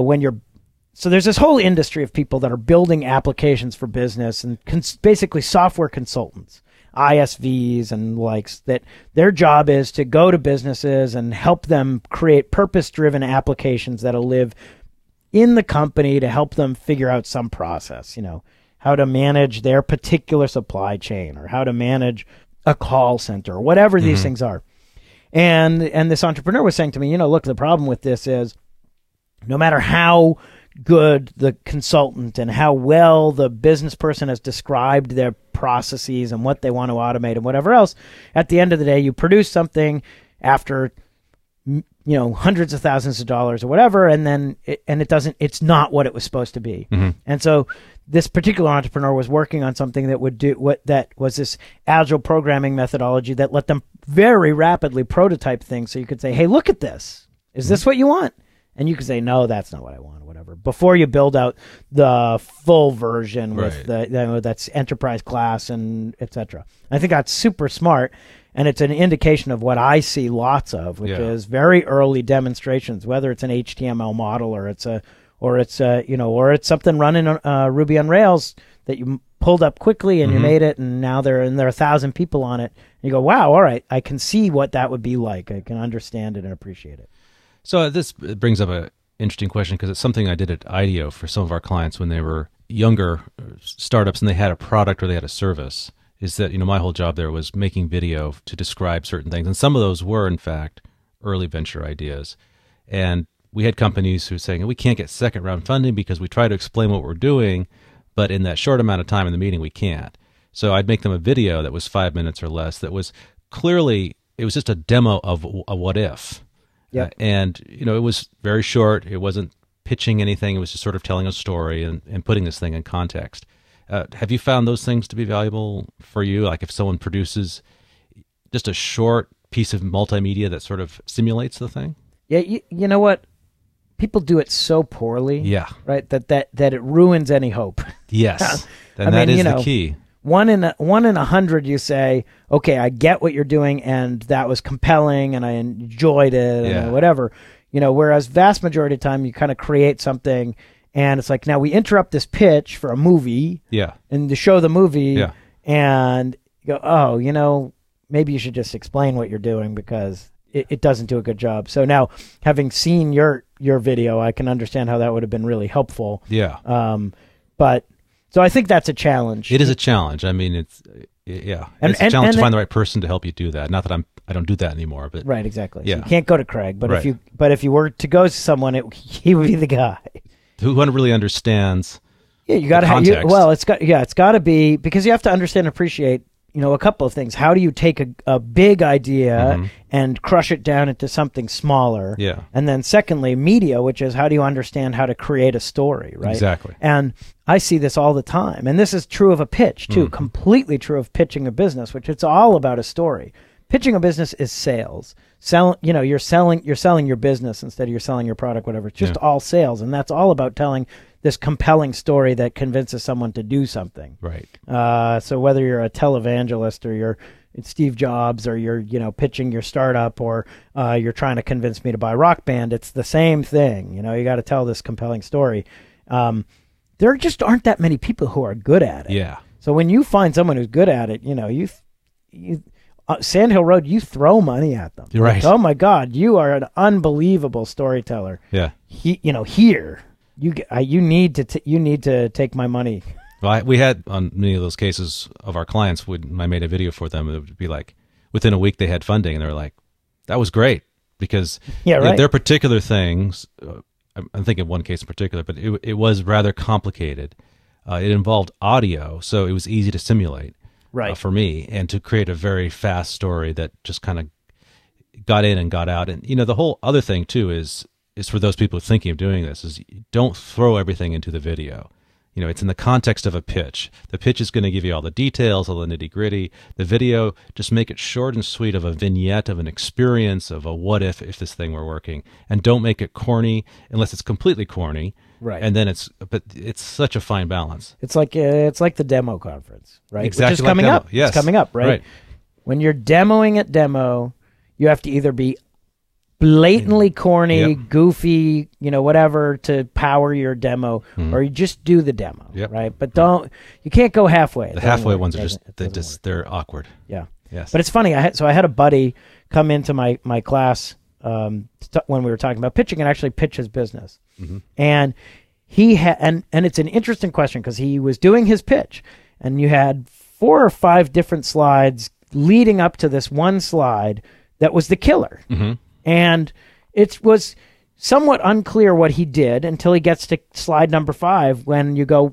so there's this whole industry of people that are building applications for business and basically software consultants, ISVs and likes, that their job is to go to businesses and help them create purpose-driven applications that'll live in the company to help them figure out some process, how to manage their particular supply chain or how to manage a call center or whatever these things are. And this entrepreneur was saying to me, look, the problem with this is no matter how good the consultant and how well the business person has described their processes and what they want to automate and whatever else, at the end of the day, you produce something after hundreds of thousands of dollars or whatever, and then it's not what it was supposed to be. And so this particular entrepreneur was working on something that would do that was this agile programming methodology that let them very rapidly prototype things. So you could say, hey, look at this. Is this what you want? And you can say, no, that's not what I want, or whatever. Before you build out the full version with that's enterprise class and et cetera. I think that's super smart. And it's an indication of what I see lots of, which is very early demonstrations, whether it's an HTML model or it's something running on Ruby on Rails that you pulled up quickly and you made it, and now there are 1,000 people on it. And you go, wow, all right, I can see what that would be like. I can understand it and appreciate it. So this brings up an interesting question, because it's something I did at IDEO for some of our clients when they were younger startups and they had a product or they had a service. Is that, my whole job there was making video to describe certain things. And some of those were, in fact, early venture ideas. And we had companies who were saying, we can't get second round funding because we try to explain what we're doing, but in that short amount of time in the meeting, we can't. So I'd make them a video that was 5 minutes or less that was clearly, it was just a demo of a what if. Yep. And, it was very short. It wasn't pitching anything. It was just sort of telling a story and putting this thing in context. Have you found those things to be valuable for you? Like if someone produces just a short piece of multimedia that sort of simulates the thing? Yeah, you know what? People do it so poorly, right? That it ruins any hope. Yes, and that is the key. One in 100, you say, okay, I get what you're doing, and that was compelling, and I enjoyed it, and whatever. Whereas vast majority of the time, you kind of create something. And it's like, now we interrupt this pitch for a movie and to show the movie and you go, oh, maybe you should just explain what you're doing because it doesn't do a good job. So now, having seen your video, I can understand how that would have been really helpful. Yeah. So I think that's a challenge. It is a challenge. I mean, it's a challenge to find the right person to help you do that. Not that I don't do that anymore, but right, exactly. Yeah. So you can't go to Craig, but if you were to go to someone, he would be the guy who really understands. Yeah, you got to have. It's got to be, because you have to understand and appreciate. A couple of things. How do you take a big idea and crush it down into something smaller? Yeah. And then secondly, media, which is how do you understand how to create a story, right? Exactly. And I see this all the time. And this is true of a pitch, too. Completely true of pitching a business, which it's all about a story. Pitching a business is sales. You're selling your business instead of you're selling your product, whatever. It's just all sales. And that's all about telling this compelling story that convinces someone to do something. Right. So whether you're a televangelist or you're Steve Jobs or you're, pitching your startup or you're trying to convince me to buy Rock Band, it's the same thing. You got to tell this compelling story. There just aren't that many people who are good at it. Yeah. So when you find someone who's good at it, Sand Hill Road, you throw money at them. You're right. Like, oh my God, you are an unbelievable storyteller. Yeah. Here you need to take my money. Well, we had on many of those cases of our clients, when I made a video for them, it would be like within a week they had funding, and they were like, "That was great," because their particular things. I'm thinking of one case in particular, but it was rather complicated. It involved audio, so it was easy to simulate. Right. For me, and to create a very fast story that just kind of got in and got out. And the whole other thing too is for those people thinking of doing this, is don't throw everything into the video. It's in the context of a pitch. The pitch is going to give you all the details, all the nitty gritty. The video, just make it short and sweet, of a vignette, of an experience, of a what if this thing were working. And don't make it corny unless it's completely corny. Right. And then it's such a fine balance. It's like the demo conference, right? Exactly. Which is coming up. Yes. It's coming up, right? When you're demoing at demo, you have to either be blatantly corny, goofy, whatever, to power your demo, or you just do the demo, right? But you can't go halfway. The halfway ones are they're awkward. Yeah. Yes. But it's funny. I had a buddy come into my class when we were talking about pitching, and actually pitch his business. And he had, and it's an interesting question, because he was doing his pitch, and you had 4 or 5 different slides leading up to this one slide that was the killer. And it was somewhat unclear what he did until he gets to slide number 5, when you go,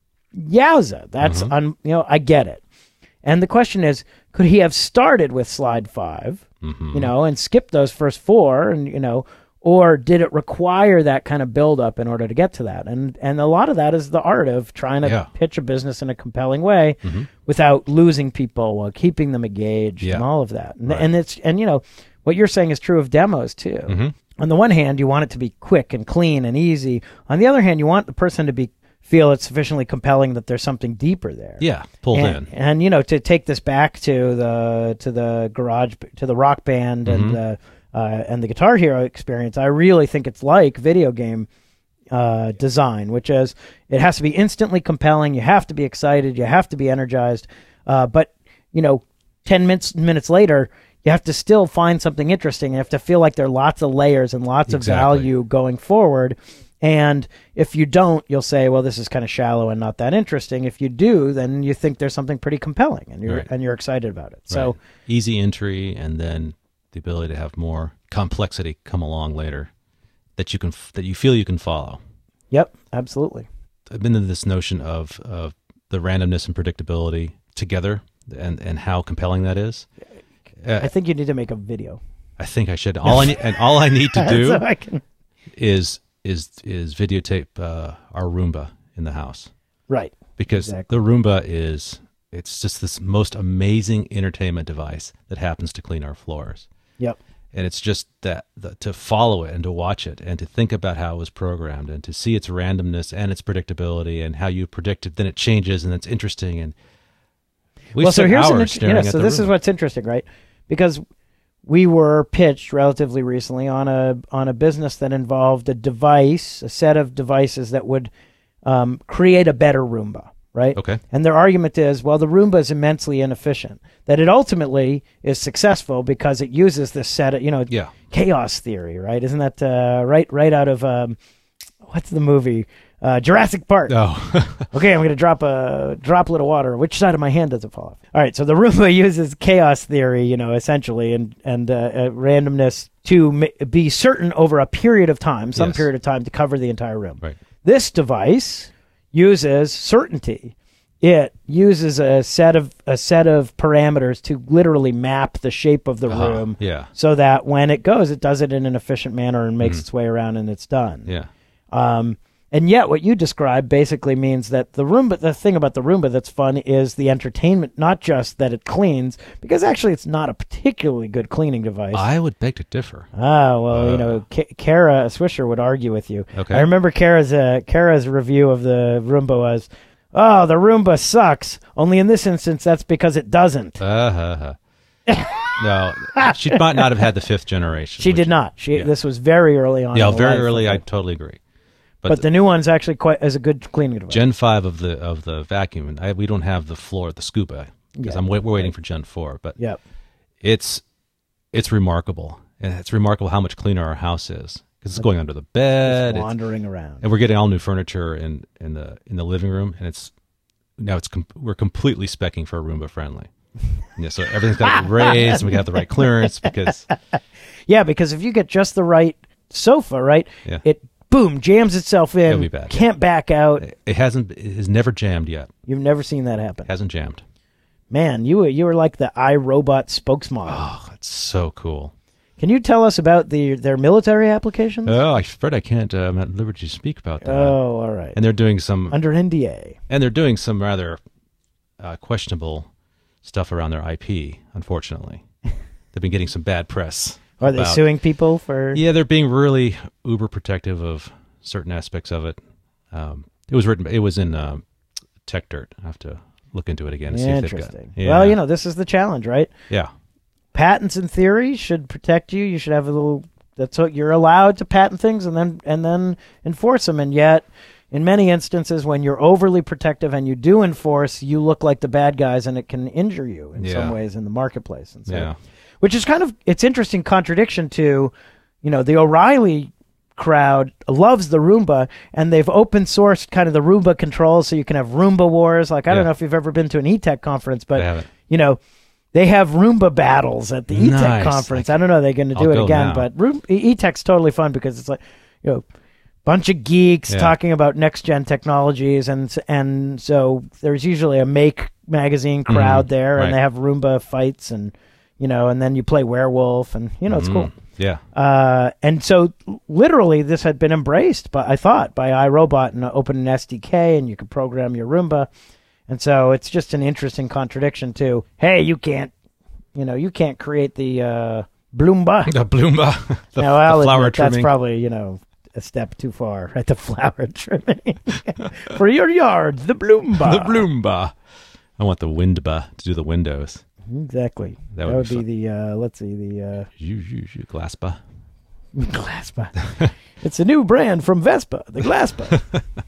yowza, that's I get it. And the question is, could he have started with slide 5, and skipped those first 4, and or did it require that kind of buildup in order to get to that? And a lot of that is the art of trying to pitch a business in a compelling way without losing people, while keeping them engaged, and all of that. And what you're saying is true of demos too. on the one hand, you want it to be quick and clean and easy. On the other hand, you want the person to feel it's sufficiently compelling that there's something deeper there. Yeah, pulled in. And to take this back to the garage, to the Rock Band and the Guitar Hero experience, I really think it's like video game design, which is it has to be instantly compelling. You have to be excited. You have to be energized. But 10 minutes later, you have to still find something interesting. You have to feel like there are lots of layers and lots of value going forward. And if you don't, you'll say, well, this is kind of shallow and not that interesting. If you do, then you think there's something pretty compelling and you're excited about it. So easy entry, and then the ability to have more complexity come along later that you feel you can follow. Yep, absolutely. I've been into this notion of the randomness and predictability together and how compelling that is. I think you need to make a video. I think I should. All I need to do so is videotape our Roomba in the house. Right. Because the Roomba it's just this most amazing entertainment device that happens to clean our floors. Yep. And it's just that to follow it and to watch it and to think about how it was programmed and to see its randomness and its predictability and how you predict it, then it changes and it's interesting. And so this is what's interesting, right? Because we were pitched relatively recently on a business that involved a set of devices that would create a better Roomba, right? Okay. And their argument is, well, the Roomba is immensely inefficient. That it ultimately is successful because it uses this set of, chaos theory, right? Isn't that right out of what's the movie? Jurassic Park. Oh. Okay, I'm going to drop a droplet of water. Which side of my hand does it fall off? All right, so the Roomba uses chaos theory, essentially, and randomness to be certain over a period of time, some period of time, to cover the entire room. Right. This device uses certainty. It uses a set of parameters to literally map the shape of the room, so that when it goes, it does it in an efficient manner and makes its way around, and it's done. Yeah. And yet what you described basically means that the thing about the Roomba that's fun is the entertainment, not just that it cleans, because actually it's not a particularly good cleaning device. I would beg to differ. Kara Swisher would argue with you. Okay. I remember Kara's review of the Roomba was, oh, the Roomba sucks, only in this instance that's because it doesn't. No, she might not have had the 5th generation. She did not. This was very early on. Yeah, very early. I totally agree. But the new one's actually quite as a good cleaning device. Gen 5 of the vacuum, and we don't have the Scuba because we're waiting for Gen 4. But it's remarkable, and it's remarkable how much cleaner our house is because it's going under the bed, it's wandering around, and we're getting all new furniture in the living room, and we're completely specking for Roomba friendly. So everything's got to be raised, and we got the right clearance because because if you get just the right sofa, right, it boom, jams itself in. It'll be bad. Can't back out. It has never jammed yet. You've never seen that happen. Hasn't jammed. Man, you were like the iRobot spokesmodel. Oh, that's so cool. Can you tell us about their military applications? Oh, I'm afraid I can't. I'm at liberty to speak about that. Oh, all right. And they're doing some under NDA. And they're doing some rather questionable stuff around their IP. Unfortunately, they've been getting some bad press. Are they suing people for? Yeah, they're being really uber protective of certain aspects of it. It was in Tech Dirt. I have to look into it again and see if they've got. Yeah. Well, this is the challenge, right? Yeah. Patents in theory should protect you. You should have a little. That's what you're allowed to patent things and then enforce them. And yet, in many instances, when you're overly protective and you do enforce, you look like the bad guys, and it can injure you in some ways in the marketplace. And so, which is it's interesting contradiction to, the O'Reilly crowd loves the Roomba, and they've open sourced kind of the Roomba controls, so you can have Roomba wars. Like, I don't know if you've ever been to an eTech conference, but they have Roomba battles at the eTech conference. I don't know, they're going to do it again, but eTech's totally fun because it's like, bunch of geeks talking about next gen technologies, and so there's usually a Make magazine crowd there, and they have Roomba fights, and and then you play werewolf, and it's cool. Yeah. And so literally this had been embraced by iRobot and open an SDK, and you could program your Roomba. And so it's just an interesting contradiction to, hey, you can't create the Bloomba. The Bloomba. The, Now, I'll the flower admit, trimming. that's probably, a step too far at the flower trimming. For your yard, the Bloomba. The Bloomba. I want the Windba to do the windows. Exactly. That That would would be be the, let's see, the Glassba. Glasspa. It's a new brand from Vespa, the Glasspa.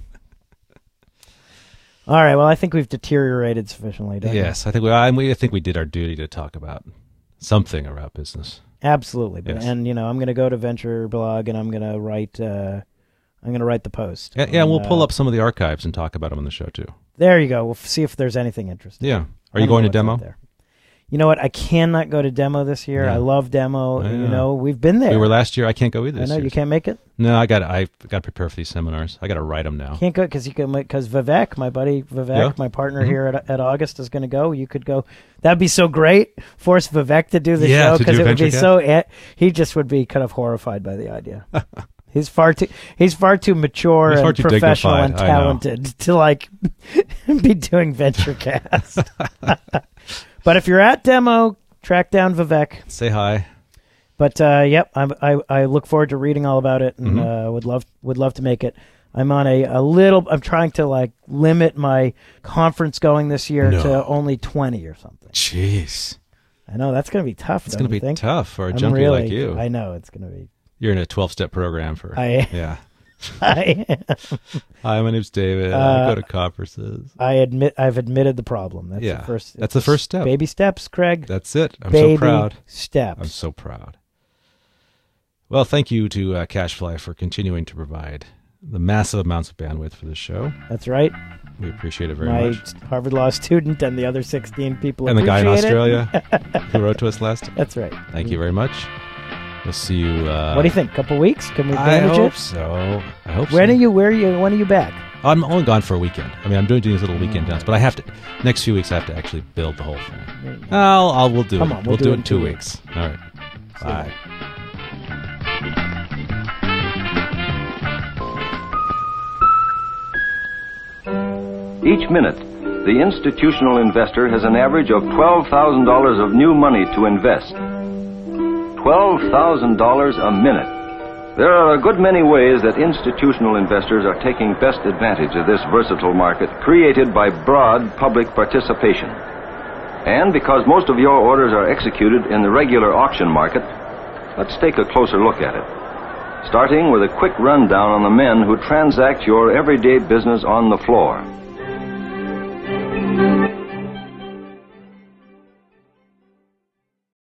All right, well, I think we've deteriorated sufficiently, don't we? Yes, I think we did our duty to talk about something about business. Absolutely. Yes. And, I'm going to go to Venture Blog and I'm going to write the post. Yeah, and we'll pull up some of the archives and talk about them on the show, too. There you go. We'll see if there's anything interesting. Yeah. I Are you don't going know to what's demo? out there. You know what? I cannot go to demo this year. Yeah. I love demo. I know. We've been there. We were last year. I can't go either I this know year. you can't make it. No, I got to prepare for these seminars. I got to write them now. Can't go because Vivek, my buddy Vivek, Yeah. my partner here at August, is going to go. You could go. That'd be so great. Force Vivek to do the Yeah, show to because do it would be VentureCast. so. He just would be kind of horrified by the idea. He's far too mature He's far and too professional and dignified, I know. talented to be doing VentureCast. But if you're at demo, track down Vivek. Say hi. But yep, I look forward to reading all about it, and Mm-hmm. would love to make it. I'm on I'm trying to limit my conference going this year No. to only 20 or something. Jeez. I know that's going to be tough. It's going to be tough for a I'm junkie really, like you. I know it's going to be. You're in a 12-step program for... Yeah. I Hi, my name's David. I go to conferences. I've admitted the problem. That's Yeah, the first. that's the first step. Baby steps, Craig. That's it. I'm Baby so proud. steps. I'm so proud. Well, thank you to CashFly for continuing to provide the massive amounts of bandwidth for this show. That's right. We appreciate it very My much. Harvard Law student and the other 16 people And the guy in appreciate it. Australia who wrote to us last time. That's right. Thank you very much. We'll see you. What do you think? Couple weeks? Can we I manage hope it? so. I hope When so. are you back? I'm only gone for a weekend. I mean, I'm doing these little weekend downs, but I have to. Next few weeks, I have to actually build the whole thing. We'll do Come it. on, we'll do it in 2 weeks. All right. See you Bye. Each minute, the institutional investor has an average of $12,000 of new money to invest. $12,000 a minute. There are a good many ways that institutional investors are taking best advantage of this versatile market created by broad public participation. And because most of your orders are executed in the regular auction market, let's take a closer look at it. Starting with a quick rundown on the men who transact your everyday business on the floor.